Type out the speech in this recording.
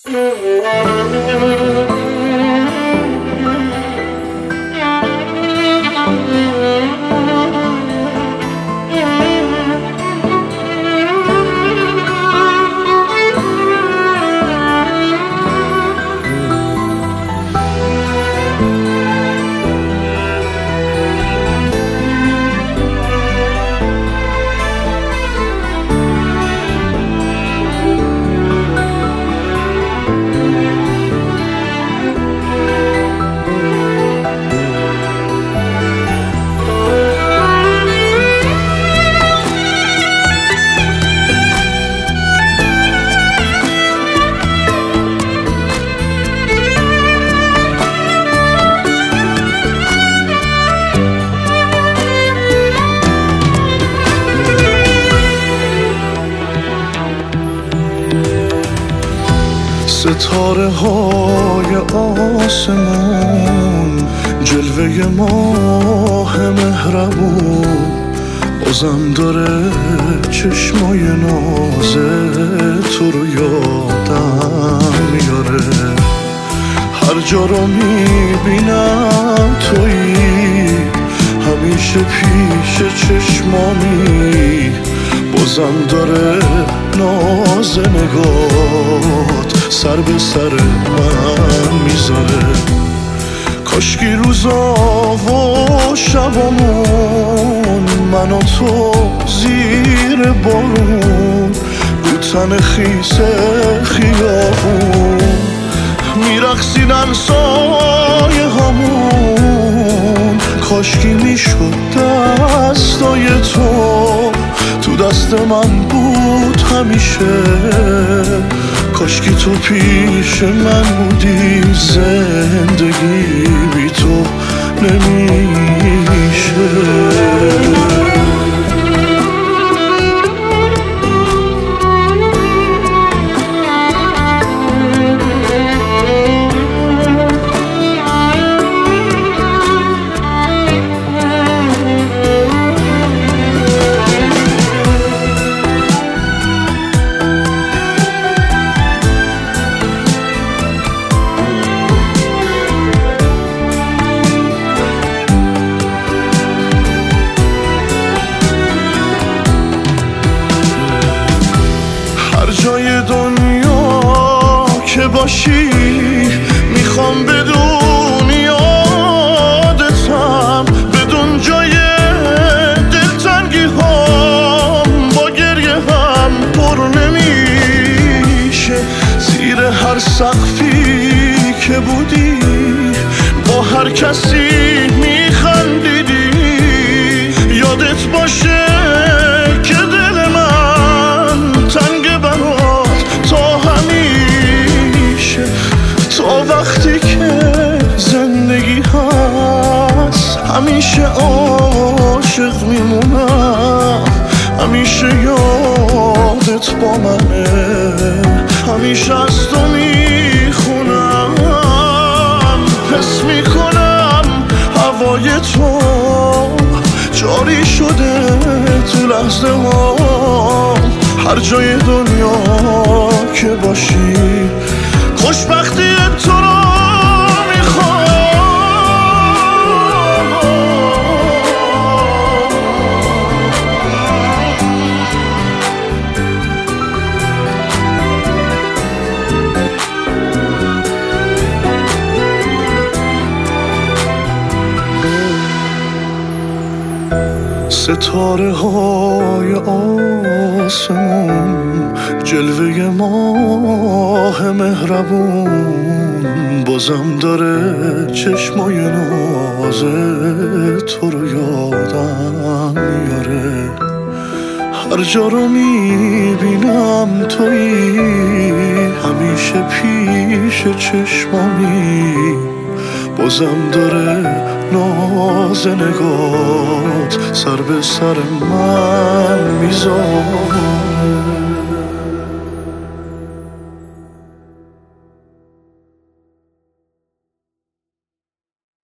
ستاره های آسمون، جلوه ماه مهربون، بازم داره چشمای ناز تو رو یادم میاره. هر جا رو میبینم تویی، همیشه پیش چشمامی، بازم داره ناز نگات سر به سر من میذاره. کاشکی روزا و شبامون، من و تو زیر بارون، رو تن خیس خیابون میرقصیدن سایه همون. کاشکی میشد دستای تو دست من بود همیشه. کاشکی تو پیش من بودی، زندگی بی تو نمیشه. جای دنیا که باشی، میخوام بدون یادتم، بدون جای دلتنگی هم با گریه هم پر نمیشه. زیر هر سقفی که بودی، با هر کسی میخندیدی، یادت باشه که دل من تنگ وقتی که زندگی هست. همیشه عاشق میمونم، همیشه یادت با منه، همیشه از تو میخونم. حس میکنم هوای تو جاری شده تو لحظه ها. هر جای دنیا که باشی، خوشبختی تو رو میخوام. ستاره های آسمون، جلوه ماه مهربون، بازم داره چشمای ناز تو رو یادم میاره. هر جا رو میبینم تویی، همیشه پیش چشمامی، بازم داره ناز نگات سر به سر من میذاره.